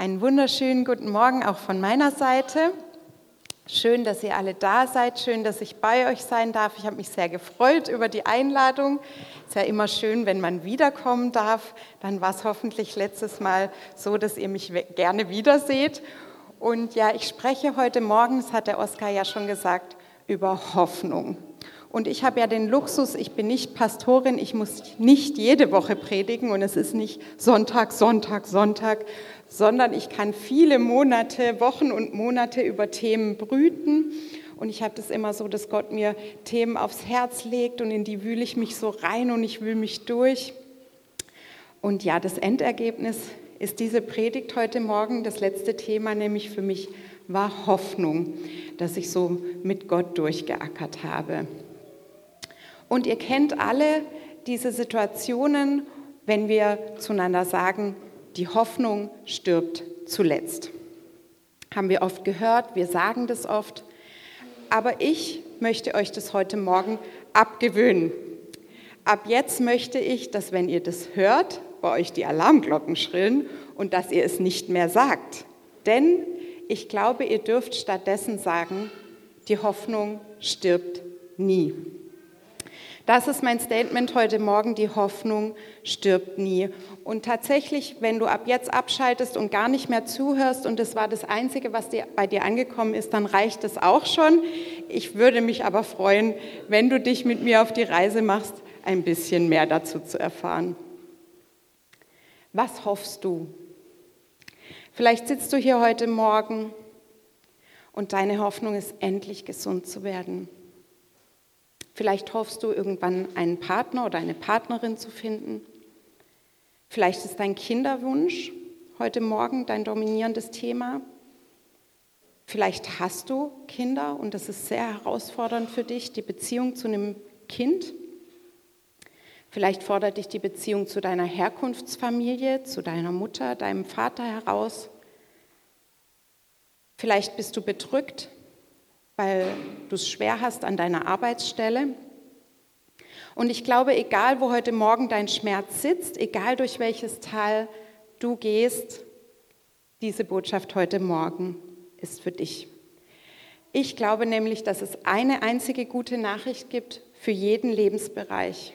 Einen wunderschönen guten Morgen auch von meiner Seite. Schön, dass ihr alle da seid. Schön, dass ich bei euch sein darf. Ich habe mich sehr gefreut über die Einladung. Es ist ja immer schön, wenn man wiederkommen darf. Dann war es hoffentlich letztes Mal so, dass ihr mich gerne wiederseht. Und ja, ich spreche heute Morgen, das hat der Oskar ja schon gesagt, über Hoffnung. Und ich habe ja den Luxus, ich bin nicht Pastorin, ich muss nicht jede Woche predigen und es ist nicht Sonntag, sondern ich kann viele Monate, Wochen und Monate über Themen brüten. Und ich habe das immer so, dass Gott mir Themen aufs Herz legt und in die wühle ich mich so rein und ich wühle mich durch. Und ja, das Endergebnis ist diese Predigt heute Morgen. Das letzte Thema nämlich für mich war Hoffnung, dass ich so mit Gott durchgeackert habe. Und ihr kennt alle diese Situationen, wenn wir zueinander sagen, die Hoffnung stirbt zuletzt. Haben wir oft gehört, wir sagen das oft, aber ich möchte euch das heute Morgen abgewöhnen. Ab jetzt möchte ich, dass wenn ihr das hört, bei euch die Alarmglocken schrillen und dass ihr es nicht mehr sagt. Denn ich glaube, ihr dürft stattdessen sagen, die Hoffnung stirbt nie. Das ist mein Statement heute Morgen, die Hoffnung stirbt nie. Und tatsächlich, wenn du ab jetzt abschaltest und gar nicht mehr zuhörst und das war das Einzige, was bei dir angekommen ist, dann reicht es auch schon. Ich würde mich aber freuen, wenn du dich mit mir auf die Reise machst, ein bisschen mehr dazu zu erfahren. Was hoffst du? Vielleicht sitzt du hier heute Morgen und deine Hoffnung ist, endlich gesund zu werden. Vielleicht hoffst du, irgendwann einen Partner oder eine Partnerin zu finden. Vielleicht ist dein Kinderwunsch heute Morgen dein dominierendes Thema. Vielleicht hast du Kinder und das ist sehr herausfordernd für dich, die Beziehung zu einem Kind. Vielleicht fordert dich die Beziehung zu deiner Herkunftsfamilie, zu deiner Mutter, deinem Vater heraus. Vielleicht bist du bedrückt, weil du es schwer hast an deiner Arbeitsstelle. Und ich glaube, egal wo heute Morgen dein Schmerz sitzt, egal durch welches Tal du gehst, diese Botschaft heute Morgen ist für dich. Ich glaube nämlich, dass es eine einzige gute Nachricht gibt für jeden Lebensbereich.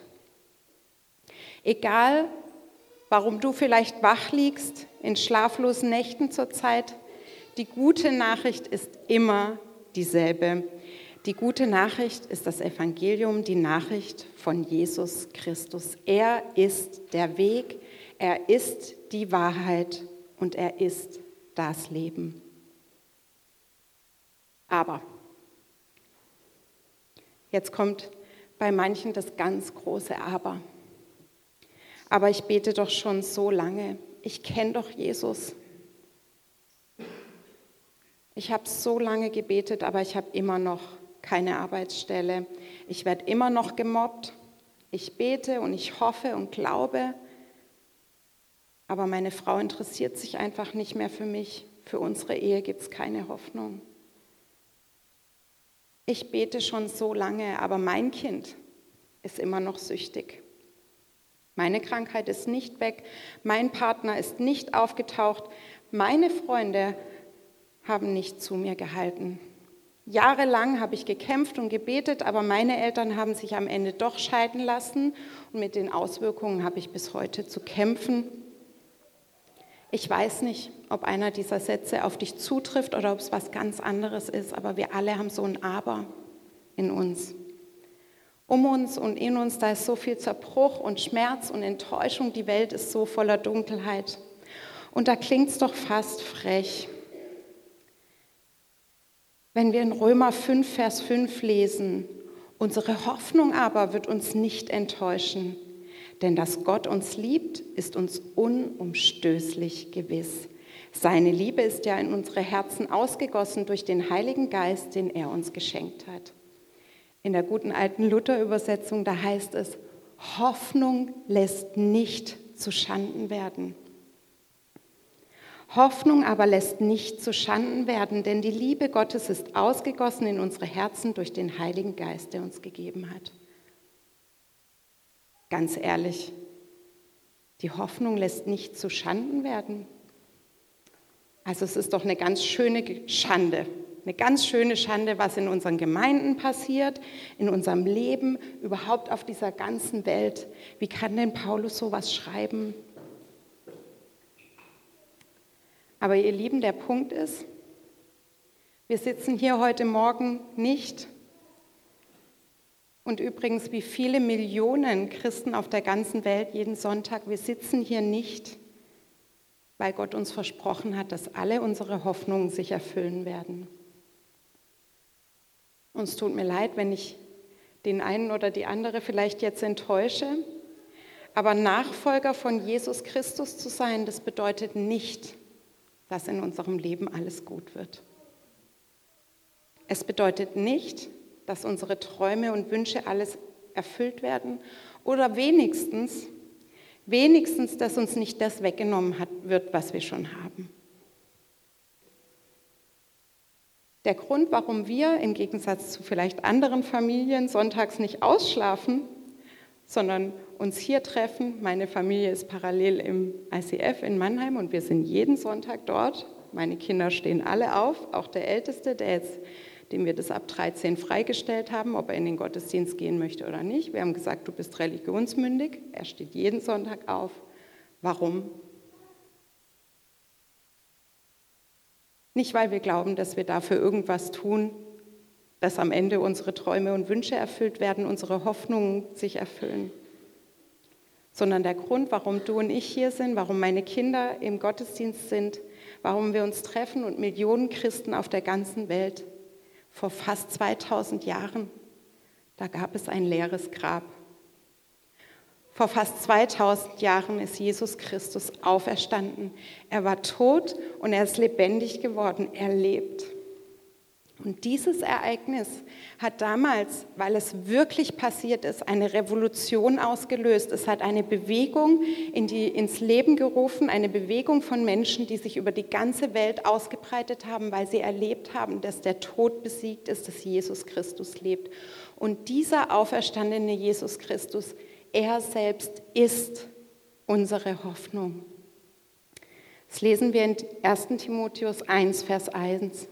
Egal, warum du vielleicht wach liegst, in schlaflosen Nächten zurzeit, die gute Nachricht ist immer dieselbe. Die gute Nachricht ist das Evangelium, die Nachricht von Jesus Christus. Er ist der Weg, er ist die Wahrheit und er ist das Leben. Aber, jetzt kommt bei manchen das ganz große Aber. Aber ich bete doch schon so lange. Ich kenne doch Jesus. Ich habe so lange gebetet, aber ich habe immer noch keine Arbeitsstelle. Ich werde immer noch gemobbt. Ich bete und ich hoffe und glaube, aber meine Frau interessiert sich einfach nicht mehr für mich. Für unsere Ehe gibt es keine Hoffnung. Ich bete schon so lange, aber mein Kind ist immer noch süchtig. Meine Krankheit ist nicht weg, mein Partner ist nicht aufgetaucht, meine Freunde haben nicht zu mir gehalten. Jahrelang habe ich gekämpft und gebetet, aber meine Eltern haben sich am Ende doch scheiden lassen und mit den Auswirkungen habe ich bis heute zu kämpfen. Ich weiß nicht, ob einer dieser Sätze auf dich zutrifft oder ob es was ganz anderes ist, aber wir alle haben so ein Aber in uns. Um uns und in uns, da ist so viel Zerbruch und Schmerz und Enttäuschung, die Welt ist so voller Dunkelheit. Und da klingt es doch fast frech. Wenn wir in Römer 5, Vers 5 lesen, unsere Hoffnung aber wird uns nicht enttäuschen, denn dass Gott uns liebt, ist uns unumstößlich gewiss. Seine Liebe ist ja in unsere Herzen ausgegossen durch den Heiligen Geist, den er uns geschenkt hat. In der guten alten Luther-Übersetzung, da heißt es, Hoffnung lässt nicht zuschanden werden. Hoffnung aber lässt nicht zuschanden werden, denn die Liebe Gottes ist ausgegossen in unsere Herzen durch den Heiligen Geist, der uns gegeben hat. Ganz ehrlich, die Hoffnung lässt nicht zuschanden werden. Also es ist doch eine ganz schöne Schande. Eine ganz schöne Schande, was in unseren Gemeinden passiert, in unserem Leben, überhaupt auf dieser ganzen Welt. Wie kann denn Paulus sowas schreiben? Aber ihr Lieben, der Punkt ist, wir sitzen hier heute Morgen nicht, und übrigens wie viele Millionen Christen auf der ganzen Welt jeden Sonntag, wir sitzen hier nicht, weil Gott uns versprochen hat, dass alle unsere Hoffnungen sich erfüllen werden. Und es tut mir leid, wenn ich den einen oder die andere vielleicht jetzt enttäusche, aber Nachfolger von Jesus Christus zu sein, das bedeutet nicht, dass in unserem Leben alles gut wird. Es bedeutet nicht, dass unsere Träume und Wünsche alles erfüllt werden oder wenigstens, dass uns nicht das weggenommen wird, was wir schon haben. Der Grund, warum wir im Gegensatz zu vielleicht anderen Familien sonntags nicht ausschlafen, sondern uns hier treffen, meine Familie ist parallel im ICF in Mannheim und wir sind jeden Sonntag dort. Meine Kinder stehen alle auf, auch der Älteste, dem wir das ab 13 freigestellt haben, ob er in den Gottesdienst gehen möchte oder nicht. Wir haben gesagt, du bist religionsmündig. Er steht jeden Sonntag auf. Warum? Nicht, weil wir glauben, dass wir dafür irgendwas tun, dass am Ende unsere Träume und Wünsche erfüllt werden, unsere Hoffnungen sich erfüllen, sondern der Grund, warum du und ich hier sind, warum meine Kinder im Gottesdienst sind, warum wir uns treffen und Millionen Christen auf der ganzen Welt. Vor fast 2000 Jahren, da gab es ein leeres Grab. Vor fast 2000 Jahren ist Jesus Christus auferstanden. Er war tot und er ist lebendig geworden. Er lebt. Und dieses Ereignis hat damals, weil es wirklich passiert ist, eine Revolution ausgelöst. Es hat eine Bewegung ins Leben gerufen, eine Bewegung von Menschen, die sich über die ganze Welt ausgebreitet haben, weil sie erlebt haben, dass der Tod besiegt ist, dass Jesus Christus lebt. Und dieser auferstandene Jesus Christus, er selbst ist unsere Hoffnung. Das lesen wir in 1. Timotheus 1, Vers 1.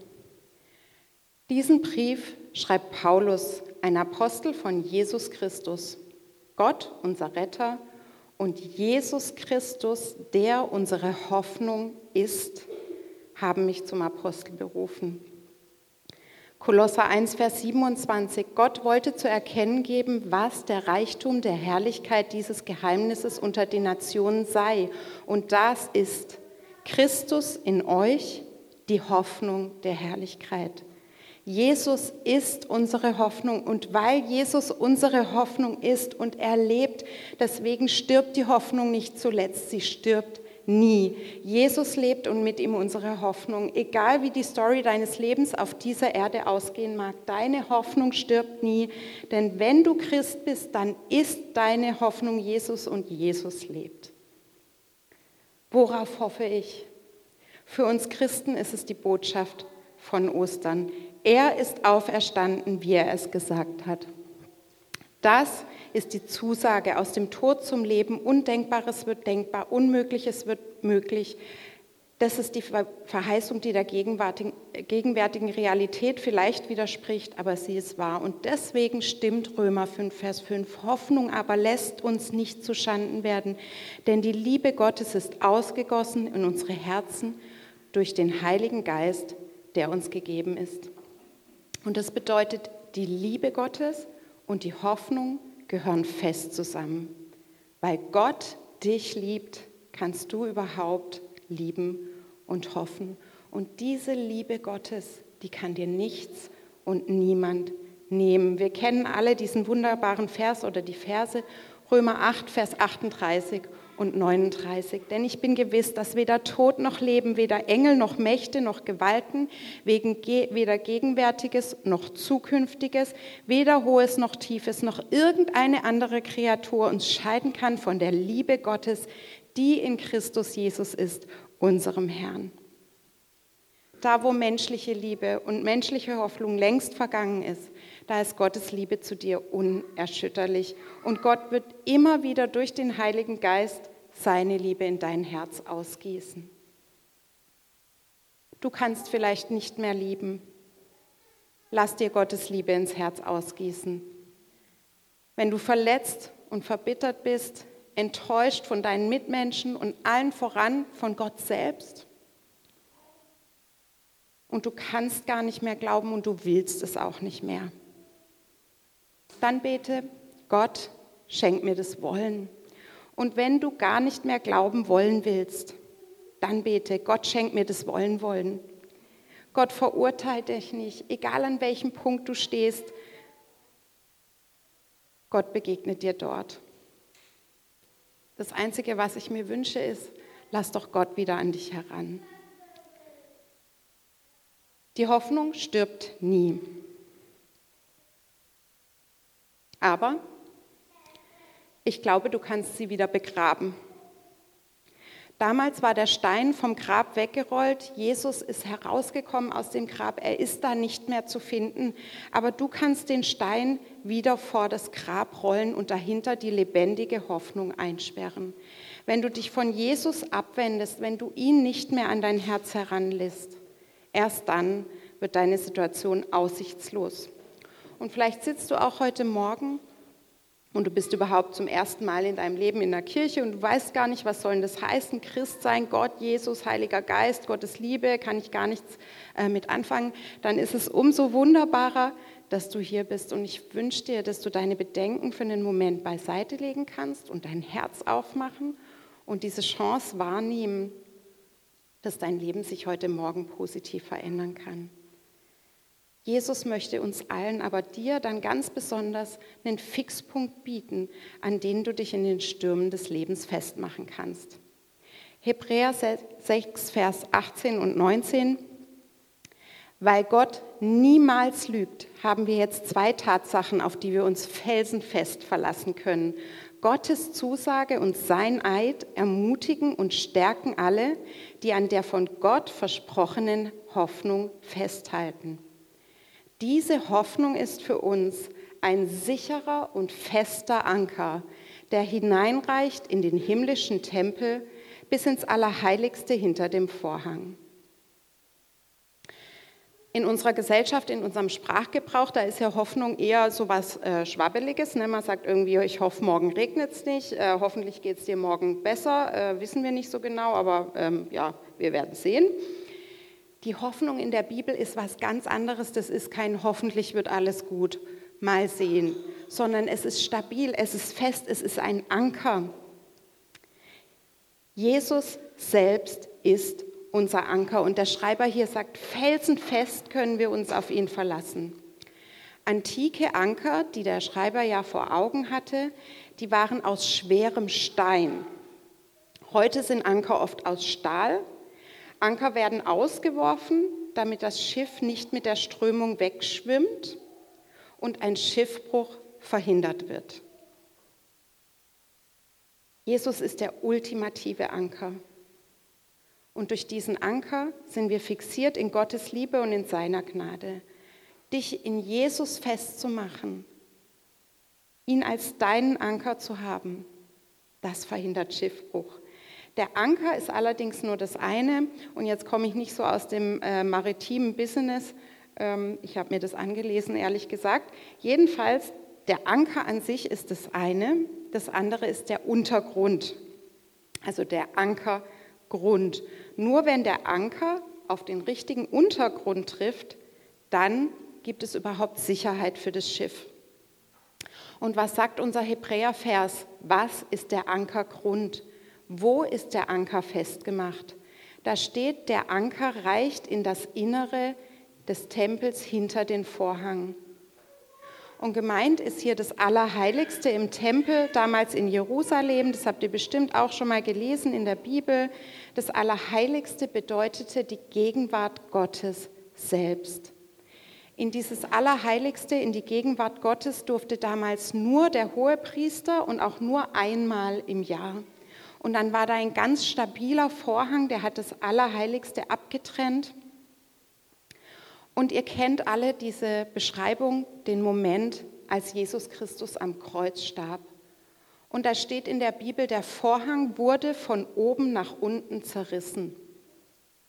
Diesen Brief schreibt Paulus, ein Apostel von Jesus Christus. Gott, unser Retter, und Jesus Christus, der unsere Hoffnung ist, haben mich zum Apostel berufen. Kolosser 1, Vers 27. Gott wollte zu erkennen geben, was der Reichtum der Herrlichkeit dieses Geheimnisses unter den Nationen sei. Und das ist Christus in euch, die Hoffnung der Herrlichkeit. Jesus ist unsere Hoffnung und weil Jesus unsere Hoffnung ist und er lebt, deswegen stirbt die Hoffnung nicht zuletzt, sie stirbt nie. Jesus lebt und mit ihm unsere Hoffnung. Egal wie die Story deines Lebens auf dieser Erde ausgehen mag, deine Hoffnung stirbt nie, denn wenn du Christ bist, dann ist deine Hoffnung Jesus und Jesus lebt. Worauf hoffe ich? Für uns Christen ist es die Botschaft von Ostern. Er ist auferstanden, wie er es gesagt hat. Das ist die Zusage aus dem Tod zum Leben. Undenkbares wird denkbar, Unmögliches wird möglich. Das ist die Verheißung, die der gegenwärtigen Realität vielleicht widerspricht, aber sie ist wahr. Und deswegen stimmt Römer 5, Vers 5. Hoffnung aber lässt uns nicht zu Schanden werden, denn die Liebe Gottes ist ausgegossen in unsere Herzen durch den Heiligen Geist, der uns gegeben ist. Und das bedeutet, die Liebe Gottes und die Hoffnung gehören fest zusammen. Weil Gott dich liebt, kannst du überhaupt lieben und hoffen. Und diese Liebe Gottes, die kann dir nichts und niemand nehmen. Wir kennen alle diesen wunderbaren Vers oder die Verse, Römer 8, Vers 38 und 39. Denn ich bin gewiss, dass weder Tod noch Leben, weder Engel noch Mächte noch Gewalten, weder Gegenwärtiges noch Zukünftiges, weder Hohes noch Tiefes, noch irgendeine andere Kreatur uns scheiden kann von der Liebe Gottes, die in Christus Jesus ist, unserem Herrn. Da, wo menschliche Liebe und menschliche Hoffnung längst vergangen ist, da ist Gottes Liebe zu dir unerschütterlich. Und Gott wird immer wieder durch den Heiligen Geist seine Liebe in dein Herz ausgießen. Du kannst vielleicht nicht mehr lieben. Lass dir Gottes Liebe ins Herz ausgießen. Wenn du verletzt und verbittert bist, enttäuscht von deinen Mitmenschen und allen voran von Gott selbst, und du kannst gar nicht mehr glauben und du willst es auch nicht mehr, dann bete: Gott, schenk mir das Wollen. Und wenn du gar nicht mehr glauben wollen willst, dann bete: Gott, schenk mir das Wollen. Gott verurteilt dich nicht, egal an welchem Punkt du stehst. Gott begegnet dir dort. Das Einzige, was ich mir wünsche, ist, lass doch Gott wieder an dich heran. Die Hoffnung stirbt nie. Aber ich glaube, du kannst sie wieder begraben. Damals war der Stein vom Grab weggerollt. Jesus ist herausgekommen aus dem Grab. Er ist da nicht mehr zu finden. Aber du kannst den Stein wieder vor das Grab rollen und dahinter die lebendige Hoffnung einsperren. Wenn du dich von Jesus abwendest, wenn du ihn nicht mehr an dein Herz heranlässt, erst dann wird deine Situation aussichtslos. Und vielleicht sitzt du auch heute Morgen und du bist überhaupt zum ersten Mal in deinem Leben in der Kirche und du weißt gar nicht, was soll das heißen, Christ sein, Gott, Jesus, Heiliger Geist, Gottes Liebe, kann ich gar nichts mit anfangen. Dann ist es umso wunderbarer, dass du hier bist. Und ich wünsche dir, dass du deine Bedenken für einen Moment beiseite legen kannst und dein Herz aufmachen und diese Chance wahrnehmen, dass dein Leben sich heute Morgen positiv verändern kann. Jesus möchte uns allen, aber dir dann ganz besonders einen Fixpunkt bieten, an den du dich in den Stürmen des Lebens festmachen kannst. Hebräer 6, Vers 18 und 19. Weil Gott niemals lügt, haben wir jetzt zwei Tatsachen, auf die wir uns felsenfest verlassen können. Gottes Zusage und sein Eid ermutigen und stärken alle, die an der von Gott versprochenen Hoffnung festhalten. Diese Hoffnung ist für uns ein sicherer und fester Anker, der hineinreicht in den himmlischen Tempel bis ins Allerheiligste hinter dem Vorhang. In unserer Gesellschaft, in unserem Sprachgebrauch, da ist ja Hoffnung eher so was Schwabbeliges. Ne? Man sagt irgendwie, ich hoffe, morgen regnet es nicht, hoffentlich geht es dir morgen besser, wissen wir nicht so genau, aber ja, wir werden sehen. Die Hoffnung in der Bibel ist was ganz anderes. Das ist kein hoffentlich wird alles gut, mal sehen, sondern es ist stabil, es ist fest, es ist ein Anker. Jesus selbst ist unser Anker und der Schreiber hier sagt, felsenfest können wir uns auf ihn verlassen. Antike Anker, die der Schreiber ja vor Augen hatte, die waren aus schwerem Stein. Heute sind Anker oft aus Stahl. Anker werden ausgeworfen, damit das Schiff nicht mit der Strömung wegschwimmt und ein Schiffbruch verhindert wird. Jesus ist der ultimative Anker. Und durch diesen Anker sind wir fixiert in Gottes Liebe und in seiner Gnade. Dich in Jesus festzumachen, ihn als deinen Anker zu haben, das verhindert Schiffbruch. Der Anker ist allerdings nur das eine. Und jetzt komme ich nicht so aus dem maritimen Business. Ich habe mir das angelesen, ehrlich gesagt. Jedenfalls, der Anker an sich ist das eine. Das andere ist der Untergrund, also der Ankergrund. Nur wenn der Anker auf den richtigen Untergrund trifft, dann gibt es überhaupt Sicherheit für das Schiff. Und was sagt unser Hebräer-Vers? Was ist der Ankergrund? Wo ist der Anker festgemacht? Da steht, der Anker reicht in das Innere des Tempels hinter den Vorhang. Und gemeint ist hier das Allerheiligste im Tempel, damals in Jerusalem. Das habt ihr bestimmt auch schon mal gelesen in der Bibel. Das Allerheiligste bedeutete die Gegenwart Gottes selbst. In dieses Allerheiligste, in die Gegenwart Gottes, durfte damals nur der Hohepriester und auch nur einmal im Jahr. Und dann war da ein ganz stabiler Vorhang, der hat das Allerheiligste abgetrennt. Und ihr kennt alle diese Beschreibung, den Moment, als Jesus Christus am Kreuz starb. Und da steht in der Bibel, der Vorhang wurde von oben nach unten zerrissen.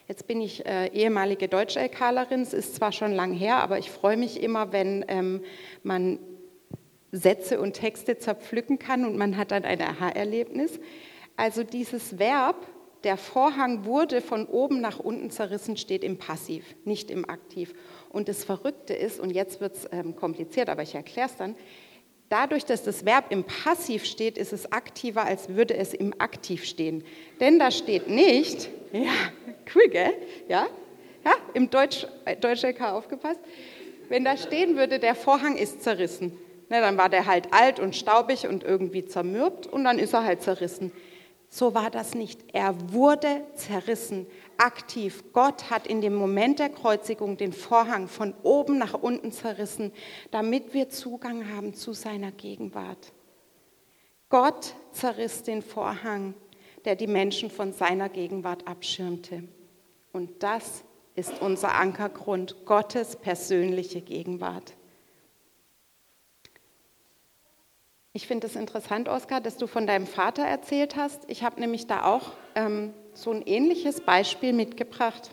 Jetzt bin ich ehemalige Deutsch-LKlerin, es ist zwar schon lang her, aber ich freue mich immer, wenn man Sätze und Texte zerpflücken kann und man hat dann ein Aha-Erlebnis. Also dieses Verb, der Vorhang wurde von oben nach unten zerrissen, steht im Passiv, nicht im Aktiv. Und das Verrückte ist, und jetzt wird es kompliziert, aber ich erkläre es dann, dadurch, dass das Verb im Passiv steht, ist es aktiver, als würde es im Aktiv stehen. Denn da steht nicht, ja, cool, gell? Ja, im Deutsch-LK aufgepasst. Wenn da stehen würde, der Vorhang ist zerrissen, ne, dann war der halt alt und staubig und irgendwie zermürbt und dann ist er halt zerrissen. So war das nicht. Er wurde zerrissen, aktiv. Gott hat in dem Moment der Kreuzigung den Vorhang von oben nach unten zerrissen, damit wir Zugang haben zu seiner Gegenwart. Gott zerriss den Vorhang, der die Menschen von seiner Gegenwart abschirmte. Und das ist unser Ankergrund, Gottes persönliche Gegenwart. Ich finde es interessant, Oskar, dass du von deinem Vater erzählt hast. Ich habe nämlich da auch so ein ähnliches Beispiel mitgebracht.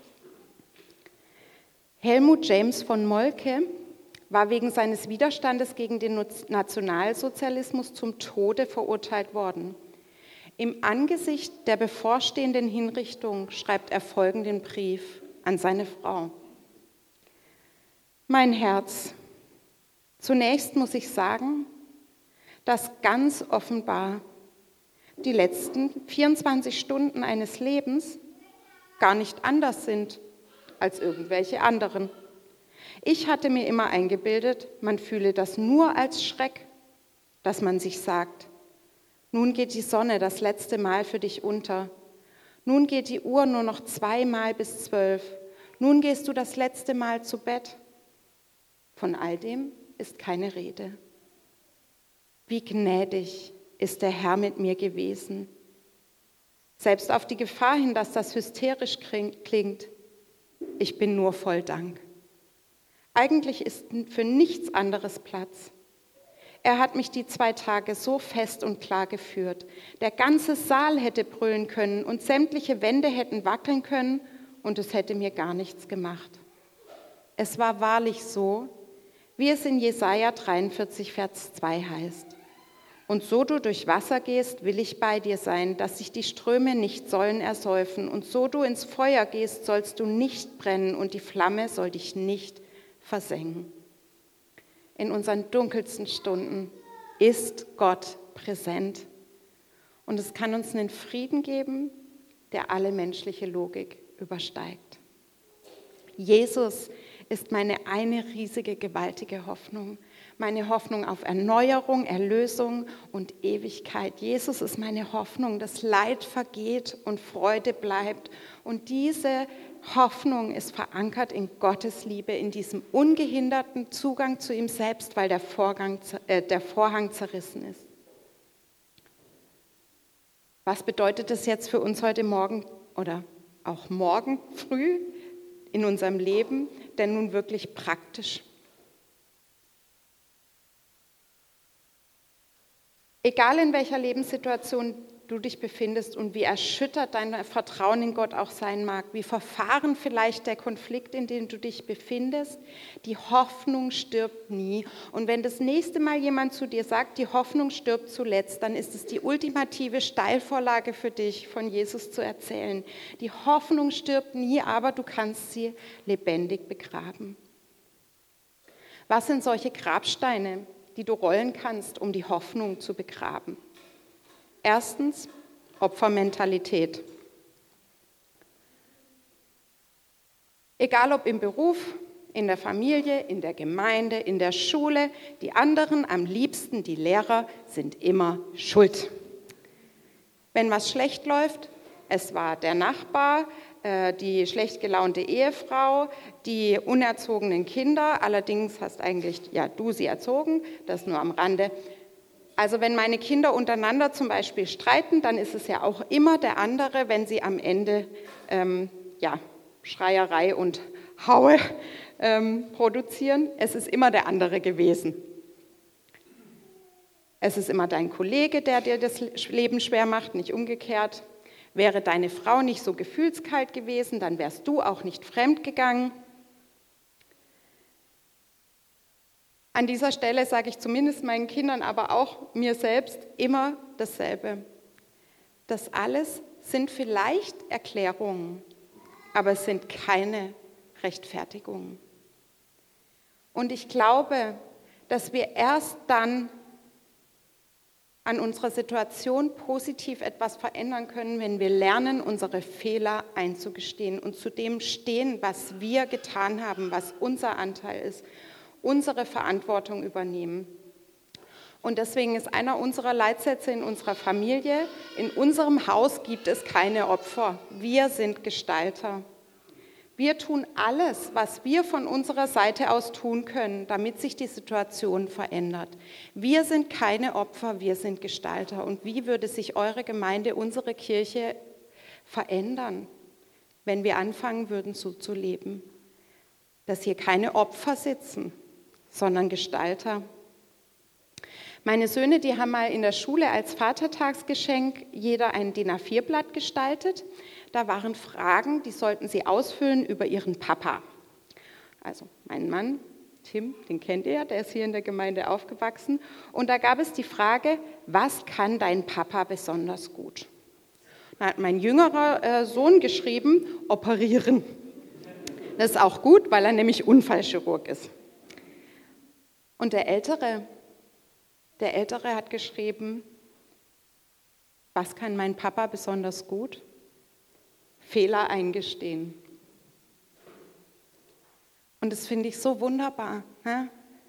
Helmut James von Moltke war wegen seines Widerstandes gegen den Nationalsozialismus zum Tode verurteilt worden. Im Angesicht der bevorstehenden Hinrichtung schreibt er folgenden Brief an seine Frau. Mein Herz, zunächst muss ich sagen, dass ganz offenbar die letzten 24 Stunden eines Lebens gar nicht anders sind als irgendwelche anderen. Ich hatte mir immer eingebildet, man fühle das nur als Schreck, dass man sich sagt, nun geht die Sonne das letzte Mal für dich unter, nun geht die Uhr nur noch 2 Mal bis 12, nun gehst du das letzte Mal zu Bett. Von all dem ist keine Rede. Wie gnädig ist der Herr mit mir gewesen. Selbst auf die Gefahr hin, dass das hysterisch klingt, ich bin nur voll Dank. Eigentlich ist für nichts anderes Platz. Er hat mich die 2 Tage so fest und klar geführt. Der ganze Saal hätte brüllen können und sämtliche Wände hätten wackeln können und es hätte mir gar nichts gemacht. Es war wahrlich so, wie es in Jesaja 43, Vers 2 heißt. Und so du durch Wasser gehst, will ich bei dir sein, dass sich die Ströme nicht sollen ersäufen. Und so du ins Feuer gehst, sollst du nicht brennen und die Flamme soll dich nicht versengen. In unseren dunkelsten Stunden ist Gott präsent. Und es kann uns einen Frieden geben, der alle menschliche Logik übersteigt. Jesus ist meine eine riesige, gewaltige Hoffnung. Meine Hoffnung auf Erneuerung, Erlösung und Ewigkeit. Jesus ist meine Hoffnung, dass Leid vergeht und Freude bleibt. Und diese Hoffnung ist verankert in Gottes Liebe, in diesem ungehinderten Zugang zu ihm selbst, weil der Vorhang zerrissen ist. Was bedeutet das jetzt für uns heute Morgen oder auch morgen früh in unserem Leben, denn nun wirklich praktisch? Egal in welcher Lebenssituation du dich befindest und wie erschüttert dein Vertrauen in Gott auch sein mag, wie verfahren vielleicht der Konflikt, in dem du dich befindest, die Hoffnung stirbt nie. Und wenn das nächste Mal jemand zu dir sagt, die Hoffnung stirbt zuletzt, dann ist es die ultimative Steilvorlage für dich, von Jesus zu erzählen. Die Hoffnung stirbt nie, aber du kannst sie lebendig begraben. Was sind solche Grabsteine, die du rollen kannst, um die Hoffnung zu begraben? Erstens, Opfermentalität. Egal ob im Beruf, in der Familie, in der Gemeinde, in der Schule, die anderen, am liebsten die Lehrer, sind immer schuld. Wenn was schlecht läuft, es war der Nachbar, die schlecht gelaunte Ehefrau, die unerzogenen Kinder, allerdings hast eigentlich du sie erzogen, das nur am Rande. Also wenn meine Kinder untereinander zum Beispiel streiten, dann ist es ja auch immer der andere, wenn sie am Ende Schreierei und Haue produzieren. Es ist immer der andere gewesen. Es ist immer dein Kollege, der dir das Leben schwer macht, nicht umgekehrt. Wäre deine Frau nicht so gefühlskalt gewesen, dann wärst du auch nicht fremd gegangen. An dieser Stelle sage ich zumindest meinen Kindern, aber auch mir selbst immer dasselbe. Das alles sind vielleicht Erklärungen, aber es sind keine Rechtfertigungen. Und ich glaube, dass wir erst dann an unserer Situation positiv etwas verändern können, wenn wir lernen, unsere Fehler einzugestehen und zu dem stehen, was wir getan haben, was unser Anteil ist, unsere Verantwortung übernehmen. Und deswegen ist einer unserer Leitsätze in unserer Familie: In unserem Haus gibt es keine Opfer. Wir sind Gestalter. Wir tun alles, was wir von unserer Seite aus tun können, damit sich die Situation verändert. Wir sind keine Opfer, wir sind Gestalter. Und wie würde sich eure Gemeinde, unsere Kirche verändern, wenn wir anfangen würden, so zu leben? Dass hier keine Opfer sitzen, sondern Gestalter. Meine Söhne, die haben mal in der Schule als Vatertagsgeschenk jeder ein DIN A4-Blatt gestaltet. Da waren Fragen, die sollten sie ausfüllen über ihren Papa. Also mein Mann, Tim, den kennt ihr ja, der ist hier in der Gemeinde aufgewachsen. Und da gab es die Frage: Was kann dein Papa besonders gut? Da hat mein jüngerer Sohn geschrieben: Operieren. Das ist auch gut, weil er nämlich Unfallchirurg ist. Und der Ältere hat geschrieben: Was kann mein Papa besonders gut? Fehler eingestehen. Und das finde ich so wunderbar. Ne?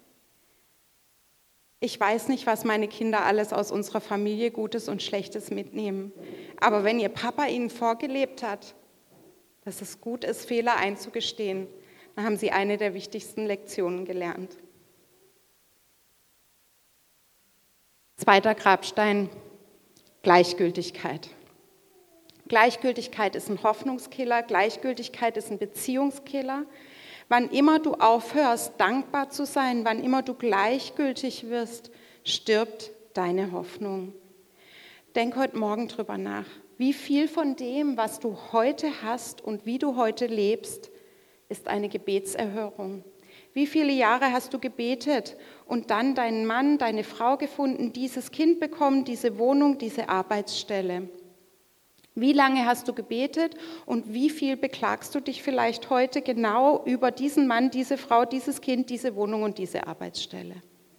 Ich weiß nicht, was meine Kinder alles aus unserer Familie Gutes und Schlechtes mitnehmen. Aber wenn ihr Papa ihnen vorgelebt hat, dass es gut ist, Fehler einzugestehen, dann haben sie eine der wichtigsten Lektionen gelernt. Zweiter Grabstein: Gleichgültigkeit. Gleichgültigkeit ist ein Hoffnungskiller, Gleichgültigkeit ist ein Beziehungskiller. Wann immer du aufhörst, dankbar zu sein, wann immer du gleichgültig wirst, stirbt deine Hoffnung. Denk heute Morgen drüber nach. Wie viel von dem, was du heute hast und wie du heute lebst, ist eine Gebetserhörung? Wie viele Jahre hast du gebetet und dann deinen Mann, deine Frau gefunden, dieses Kind bekommen, diese Wohnung, diese Arbeitsstelle? Wie lange hast du gebetet und wie viel beklagst du dich vielleicht heute genau über diesen Mann, diese Frau, dieses Kind, diese Wohnung und diese Arbeitsstelle?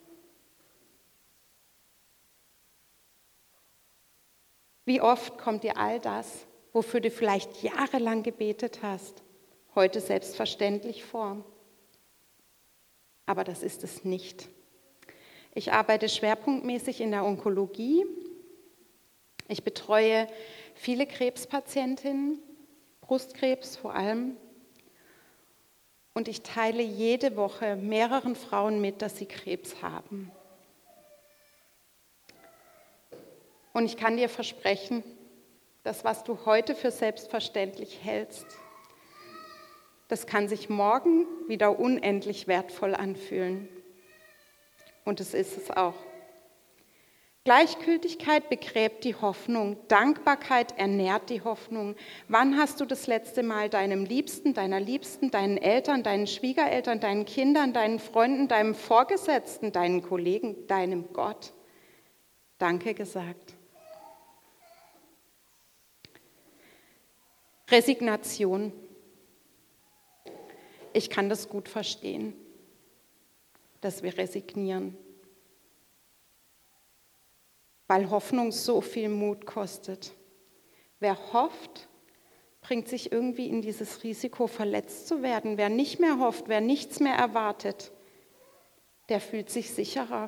Wie oft kommt dir all das, wofür du vielleicht jahrelang gebetet hast, heute selbstverständlich vor? Aber das ist es nicht. Ich arbeite schwerpunktmäßig in der Onkologie. Ich betreue viele Krebspatientinnen, Brustkrebs vor allem. Und ich teile jede Woche mehreren Frauen mit, dass sie Krebs haben. Und ich kann dir versprechen, das, was du heute für selbstverständlich hältst, das kann sich morgen wieder unendlich wertvoll anfühlen. Und es ist es auch. Gleichgültigkeit begräbt die Hoffnung, Dankbarkeit ernährt die Hoffnung. Wann hast du das letzte Mal deinem Liebsten, deiner Liebsten, deinen Eltern, deinen Schwiegereltern, deinen Kindern, deinen Freunden, deinem Vorgesetzten, deinen Kollegen, deinem Gott Danke gesagt? Resignation. Ich kann das gut verstehen, dass wir resignieren. Weil Hoffnung so viel Mut kostet. Wer hofft, bringt sich irgendwie in dieses Risiko, verletzt zu werden. Wer nicht mehr hofft, wer nichts mehr erwartet, der fühlt sich sicherer.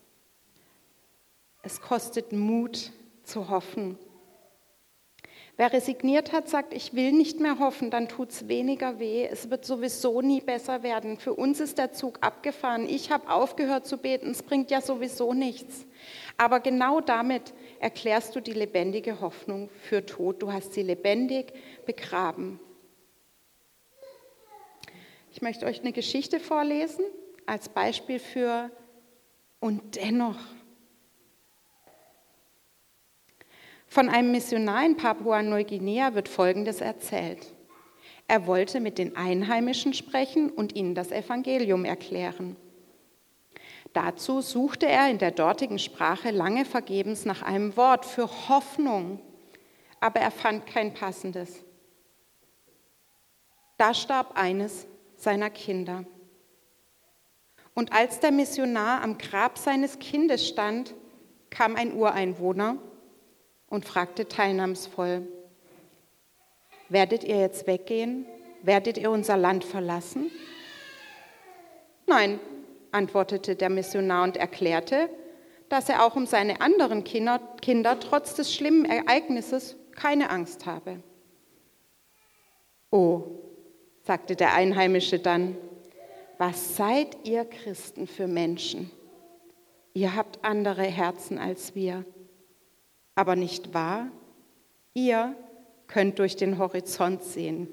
Es kostet Mut zu hoffen. Wer resigniert hat, sagt, ich will nicht mehr hoffen, dann tut es weniger weh. Es wird sowieso nie besser werden. Für uns ist der Zug abgefahren. Ich habe aufgehört zu beten, es bringt ja sowieso nichts. Aber genau damit erklärst du die lebendige Hoffnung für tot. Du hast sie lebendig begraben. Ich möchte euch eine Geschichte vorlesen als Beispiel für und dennoch. Von einem Missionar in Papua-Neuguinea wird Folgendes erzählt. Er wollte mit den Einheimischen sprechen und ihnen das Evangelium erklären. Dazu suchte er in der dortigen Sprache lange vergebens nach einem Wort für Hoffnung, aber er fand kein passendes. Da starb eines seiner Kinder. Und als der Missionar am Grab seines Kindes stand, kam ein Ureinwohner und fragte teilnahmsvoll: Werdet ihr jetzt weggehen? Werdet ihr unser Land verlassen? Nein, antwortete der Missionar und erklärte, dass er auch um seine anderen Kinder trotz des schlimmen Ereignisses keine Angst habe. Oh, sagte der Einheimische dann, was seid ihr Christen für Menschen? Ihr habt andere Herzen als wir. Aber nicht wahr? Ihr könnt durch den Horizont sehen.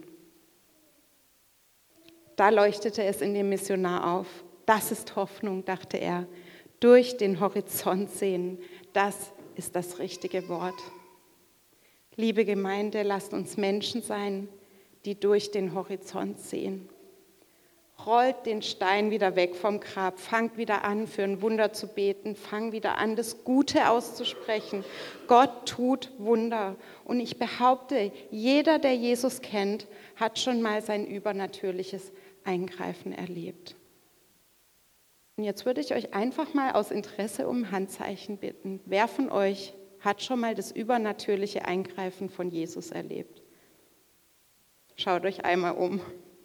Da leuchtete es in dem Missionar auf. Das ist Hoffnung, dachte er. Durch den Horizont sehen, das ist das richtige Wort. Liebe Gemeinde, lasst uns Menschen sein, die durch den Horizont sehen. Rollt den Stein wieder weg vom Grab, fangt wieder an, für ein Wunder zu beten, fangt wieder an, das Gute auszusprechen. Gott tut Wunder. Und ich behaupte, jeder, der Jesus kennt, hat schon mal sein übernatürliches Eingreifen erlebt. Und jetzt würde ich euch einfach mal aus Interesse um Handzeichen bitten. Wer von euch hat schon mal das übernatürliche Eingreifen von Jesus erlebt? Schaut euch einmal um.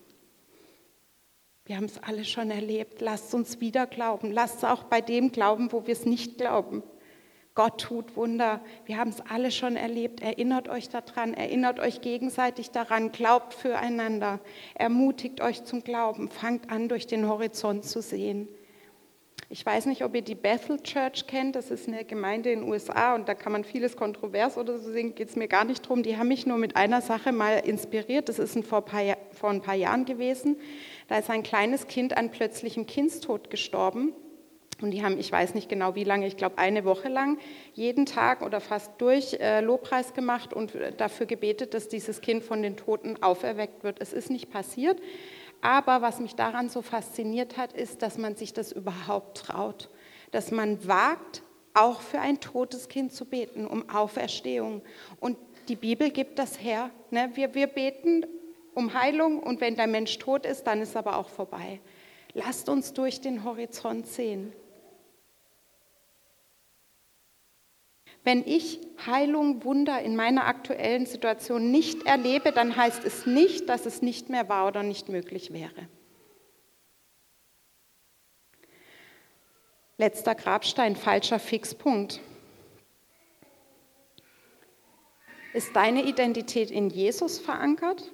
Wir haben es alle schon erlebt. Lasst uns wieder glauben. Lasst auch bei dem glauben, wo wir es nicht glauben. Gott tut Wunder. Wir haben es alle schon erlebt. Erinnert euch daran. Erinnert euch gegenseitig daran. Glaubt füreinander. Ermutigt euch zum Glauben. Fangt an, durch den Horizont zu sehen. Ich weiß nicht, ob ihr die Bethel Church kennt. Das ist eine Gemeinde in den USA und da kann man vieles kontrovers oder so sehen. Geht es mir gar nicht drum. Die haben mich nur mit einer Sache mal inspiriert. Das ist vor ein paar Jahren gewesen. Da ist ein kleines Kind an plötzlichem Kindstod gestorben. Und die haben, ich weiß nicht genau wie lange, ich glaube 1 Woche lang, jeden Tag oder fast durch Lobpreis gemacht und dafür gebetet, dass dieses Kind von den Toten auferweckt wird. Es ist nicht passiert. Aber was mich daran so fasziniert hat, ist, dass man sich das überhaupt traut. Dass man wagt, auch für ein totes Kind zu beten, um Auferstehung. Und die Bibel gibt das her. Ne? Wir beten um Heilung und wenn der Mensch tot ist, dann ist aber auch vorbei. Lasst uns durch den Horizont sehen. Wenn ich Heilung, Wunder in meiner aktuellen Situation nicht erlebe, dann heißt es nicht, dass es nicht mehr war oder nicht möglich wäre. Letzter Grabstein, falscher Fixpunkt. Ist deine Identität in Jesus verankert?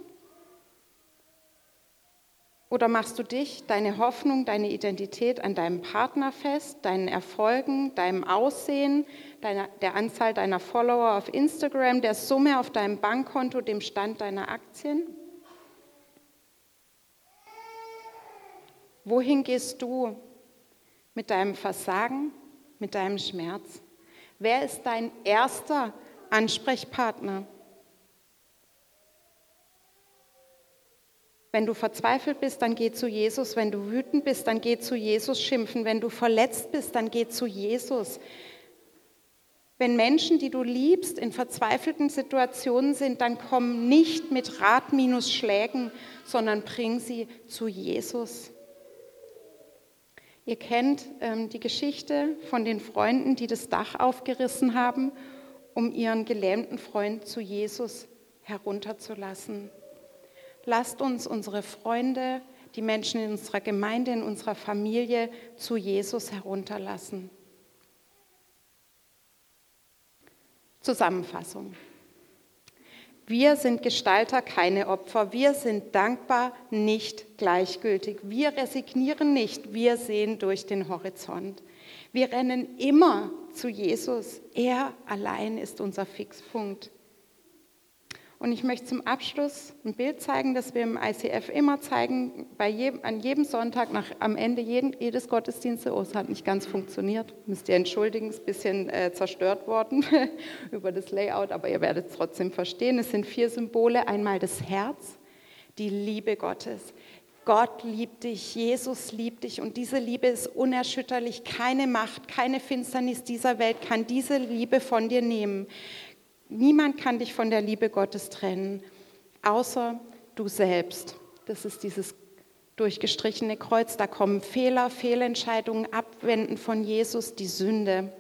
Oder machst du dich, deine Hoffnung, deine Identität an deinem Partner fest, deinen Erfolgen, deinem Aussehen, der Anzahl deiner Follower auf Instagram, der Summe auf deinem Bankkonto, dem Stand deiner Aktien? Wohin gehst du mit deinem Versagen, mit deinem Schmerz? Wer ist dein erster Ansprechpartner? Wenn du verzweifelt bist, dann geh zu Jesus. Wenn du wütend bist, dann geh zu Jesus schimpfen. Wenn du verletzt bist, dann geh zu Jesus. Wenn Menschen, die du liebst, in verzweifelten Situationen sind, dann komm nicht mit Rat minus Schlägen, sondern bring sie zu Jesus. Ihr kennt die Geschichte von den Freunden, die das Dach aufgerissen haben, um ihren gelähmten Freund zu Jesus herunterzulassen. Lasst uns unsere Freunde, die Menschen in unserer Gemeinde, in unserer Familie zu Jesus herunterlassen. Zusammenfassung. Wir sind Gestalter, keine Opfer. Wir sind dankbar, nicht gleichgültig. Wir resignieren nicht, wir sehen durch den Horizont. Wir rennen immer zu Jesus. Er allein ist unser Fixpunkt. Und ich möchte zum Abschluss ein Bild zeigen, das wir im ICF immer zeigen, an jedem Sonntag, am Ende jedes Gottesdienstes. Oh, es hat nicht ganz funktioniert, müsst ihr entschuldigen, ist ein bisschen zerstört worden über das Layout, aber ihr werdet es trotzdem verstehen. Es sind 4 Symbole, einmal das Herz, die Liebe Gottes. Gott liebt dich, Jesus liebt dich und diese Liebe ist unerschütterlich. Keine Macht, keine Finsternis dieser Welt kann diese Liebe von dir nehmen. Niemand kann dich von der Liebe Gottes trennen, außer du selbst. Das ist dieses durchgestrichene Kreuz. Da kommen Fehler, Fehlentscheidungen, Abwenden von Jesus, die Sünde.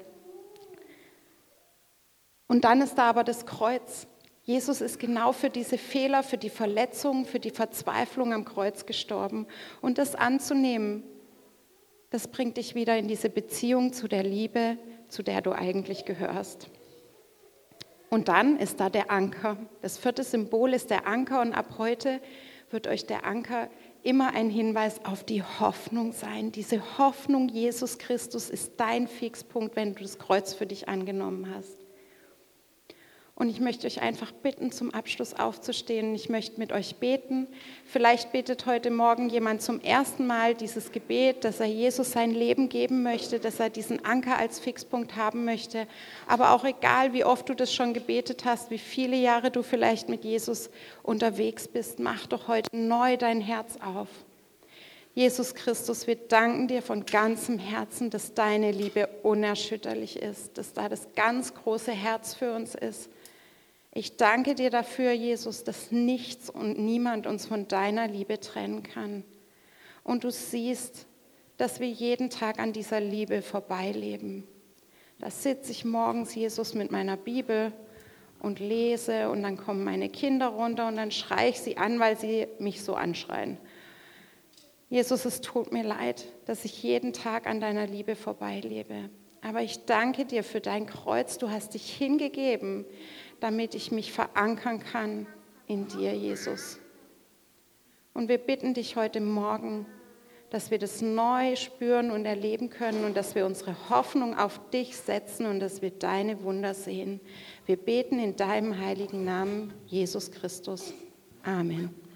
Und dann ist da aber das Kreuz. Jesus ist genau für diese Fehler, für die Verletzungen, für die Verzweiflung am Kreuz gestorben. Und das anzunehmen, das bringt dich wieder in diese Beziehung zu der Liebe, zu der du eigentlich gehörst. Und dann ist da der Anker. Das 4. Symbol ist der Anker und ab heute wird euch der Anker immer ein Hinweis auf die Hoffnung sein. Diese Hoffnung, Jesus Christus, ist dein Fixpunkt, wenn du das Kreuz für dich angenommen hast. Und ich möchte euch einfach bitten, zum Abschluss aufzustehen. Ich möchte mit euch beten. Vielleicht betet heute Morgen jemand zum ersten Mal dieses Gebet, dass er Jesus sein Leben geben möchte, dass er diesen Anker als Fixpunkt haben möchte. Aber auch egal, wie oft du das schon gebetet hast, wie viele Jahre du vielleicht mit Jesus unterwegs bist, mach doch heute neu dein Herz auf. Jesus Christus, wir danken dir von ganzem Herzen, dass deine Liebe unerschütterlich ist, dass da das ganz große Herz für uns ist. Ich danke dir dafür, Jesus, dass nichts und niemand uns von deiner Liebe trennen kann. Und du siehst, dass wir jeden Tag an dieser Liebe vorbeileben. Da sitze ich morgens, Jesus, mit meiner Bibel und lese und dann kommen meine Kinder runter und dann schreie ich sie an, weil sie mich so anschreien. Jesus, es tut mir leid, dass ich jeden Tag an deiner Liebe vorbeilebe. Aber ich danke dir für dein Kreuz. Du hast dich hingegeben, damit ich mich verankern kann in dir, Jesus. Und wir bitten dich heute Morgen, dass wir das neu spüren und erleben können und dass wir unsere Hoffnung auf dich setzen und dass wir deine Wunder sehen. Wir beten in deinem heiligen Namen, Jesus Christus. Amen.